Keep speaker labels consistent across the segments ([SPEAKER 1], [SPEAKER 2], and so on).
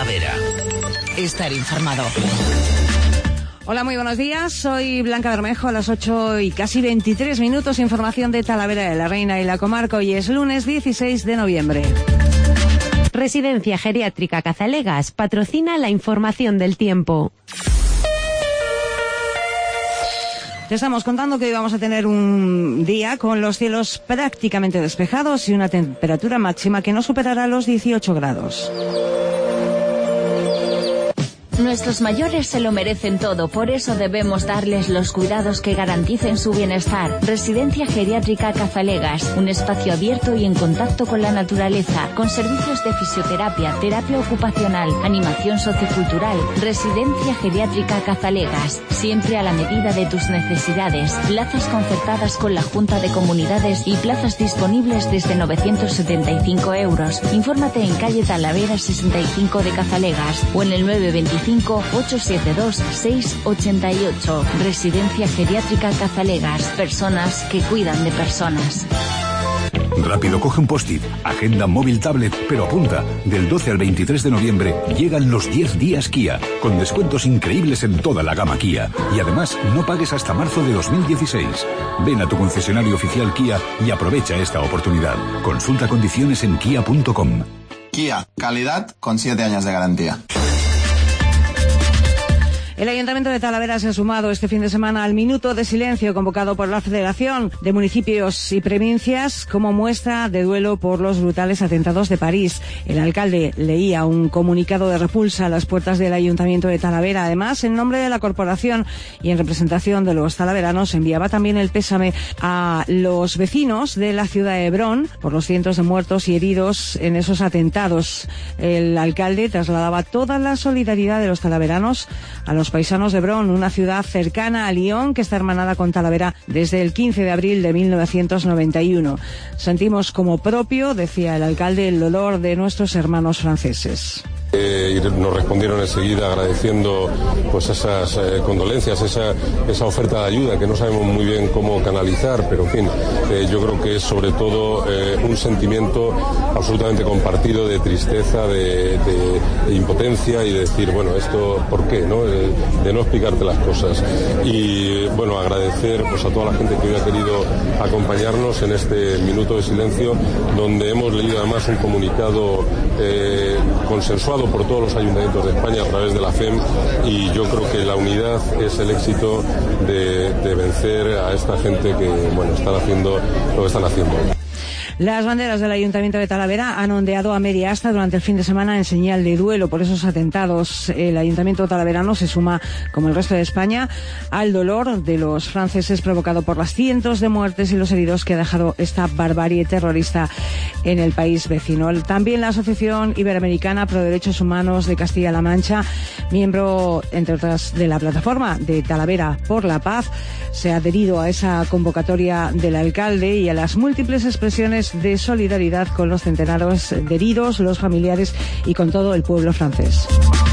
[SPEAKER 1] Talavera. Estar informado.
[SPEAKER 2] Hola, muy buenos días. Soy Blanca Bermejo. A las 8 y casi 23 minutos, información de Talavera de la Reina y la comarca. Hoy es lunes 16 de noviembre.
[SPEAKER 3] Residencia Geriátrica Cazalegas patrocina la información del tiempo.
[SPEAKER 2] Te estamos contando que hoy vamos a tener un día con los cielos prácticamente despejados y una temperatura máxima que no superará los 18 grados.
[SPEAKER 4] Nuestros mayores se lo merecen todo, por eso debemos darles los cuidados que garanticen su bienestar. Residencia Geriátrica Cazalegas, un espacio abierto y en contacto con la naturaleza, con servicios de fisioterapia, terapia ocupacional, animación sociocultural. Residencia Geriátrica Cazalegas, siempre a la medida de tus necesidades. Plazas concertadas con la Junta de Comunidades y plazas disponibles desde 975 euros. Infórmate en calle Talavera 65 de Cazalegas o en el 925-872-688. Residencia Geriátrica Cazalegas. Personas que cuidan de personas.
[SPEAKER 5] Rápido, coge un post-it, agenda móvil, tablet, pero apunta, del 12 al 23 de noviembre llegan los 10 días Kia, con descuentos increíbles en toda la gama Kia. Y además, no pagues hasta marzo de 2016. Ven a tu concesionario oficial Kia y aprovecha esta oportunidad. Consulta condiciones en kia.com.
[SPEAKER 6] Kia, calidad con 7 años de garantía.
[SPEAKER 2] El Ayuntamiento de Talavera se ha sumado este fin de semana al minuto de silencio convocado por la Federación de Municipios y Provincias como muestra de duelo por los brutales atentados de París. El alcalde leía un comunicado de repulsa a las puertas del Ayuntamiento de Talavera. Además, en nombre de la corporación y en representación de los talaveranos, enviaba también el pésame a los vecinos de la ciudad de Hebrón por los cientos de muertos y heridos en esos atentados. El alcalde trasladaba toda la solidaridad de los talaveranos a los paisanos de Hebrón, una ciudad cercana a Lyon que está hermanada con Talavera desde el 15 de abril de 1991. Sentimos como propio, decía el alcalde, el dolor de nuestros hermanos franceses.
[SPEAKER 7] Y nos respondieron enseguida agradeciendo pues esas condolencias, esa oferta de ayuda que no sabemos muy bien cómo canalizar, pero en fin, yo creo que es sobre todo un sentimiento absolutamente compartido de tristeza, de impotencia y de decir, bueno, esto ¿por qué? ¿No? De no explicarte las cosas. Y bueno, agradecer pues a toda la gente que hoy ha querido acompañarnos en este minuto de silencio, donde hemos leído además un comunicado consensuado por todos los ayuntamientos de España a través de la FEM, y yo creo que la unidad es el éxito de vencer a esta gente que, bueno, están haciendo lo que están haciendo.
[SPEAKER 2] Las banderas del Ayuntamiento de Talavera han ondeado a media asta durante el fin de semana en señal de duelo por esos atentados. El Ayuntamiento talaverano se suma, como el resto de España, al dolor de los franceses provocado por las cientos de muertes y los heridos que ha dejado esta barbarie terrorista en el país vecino. También la Asociación Iberoamericana Pro Derechos Humanos de Castilla-La Mancha, miembro, entre otras, de la plataforma de Talavera por la Paz, se ha adherido a esa convocatoria del alcalde y a las múltiples expresiones de solidaridad con los centenares de heridos, los familiares y con todo el pueblo francés.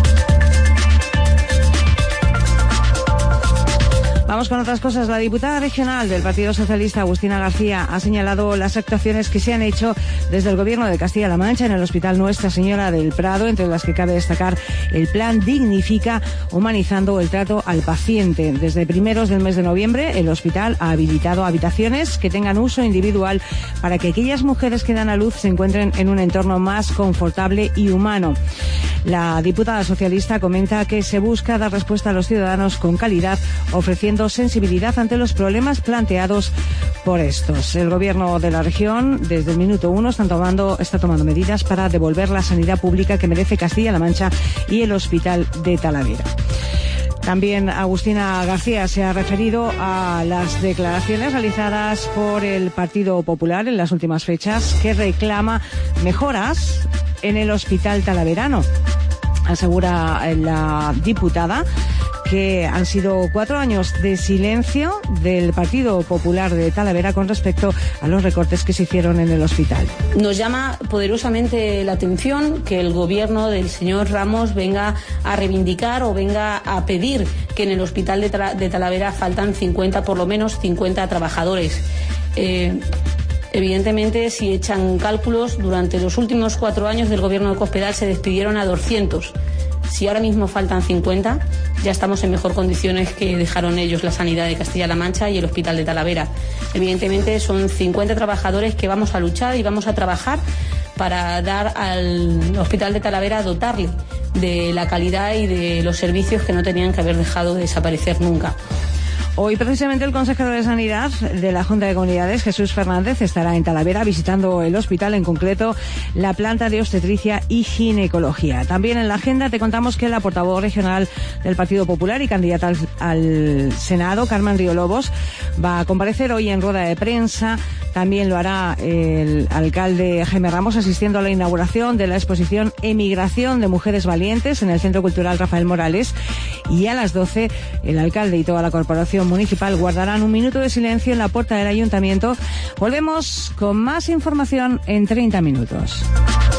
[SPEAKER 2] Vamos con otras cosas. La diputada regional del Partido Socialista, Agustina García, ha señalado las actuaciones que se han hecho desde el Gobierno de Castilla-La Mancha en el Hospital Nuestra Señora del Prado, entre las que cabe destacar el plan Dignifica, humanizando el trato al paciente. Desde primeros del mes de noviembre, el hospital ha habilitado habitaciones que tengan uso individual para que aquellas mujeres que dan a luz se encuentren en un entorno más confortable y humano. La diputada socialista comenta que se busca dar respuesta a los ciudadanos con calidad, ofreciendo sensibilidad ante los problemas planteados por estos. El Gobierno de la región, desde el minuto 1, está tomando medidas para devolver la sanidad pública que merece Castilla-La Mancha y el Hospital de Talavera. También Agustina García se ha referido a las declaraciones realizadas por el Partido Popular en las últimas fechas, que reclama mejoras en el Hospital Talaverano. Asegura la diputada que han sido 4 años de silencio del Partido Popular de Talavera con respecto a los recortes que se hicieron en el hospital.
[SPEAKER 8] Nos llama poderosamente la atención que el gobierno del señor Ramos venga a reivindicar o venga a pedir que en el hospital de Talavera faltan 50, por lo menos 50 trabajadores. Evidentemente, si echan cálculos, durante los últimos 4 años del gobierno de Cospedal se despidieron a 200. Si ahora mismo faltan 50, ya estamos en mejor condiciones que dejaron ellos la sanidad de Castilla-La Mancha y el Hospital de Talavera. Evidentemente son 50 trabajadores que vamos a luchar y vamos a trabajar para dar al Hospital de Talavera, dotarle de la calidad y de los servicios que no tenían que haber dejado de desaparecer nunca.
[SPEAKER 2] Hoy precisamente el consejero de Sanidad de la Junta de Comunidades, Jesús Fernández, estará en Talavera visitando el hospital, en concreto la planta de obstetricia y ginecología. También en la agenda te contamos que la portavoz regional del Partido Popular y candidata al Senado, Carmen Río Lobos, va a comparecer hoy en rueda de prensa. También lo hará el alcalde Jaime Ramos, asistiendo a la inauguración de la exposición Emigración de Mujeres Valientes en el Centro Cultural Rafael Morales. Y a las 12, el alcalde y toda la corporación municipal guardarán un minuto de silencio en la puerta del ayuntamiento. Volvemos con más información en 30 minutos.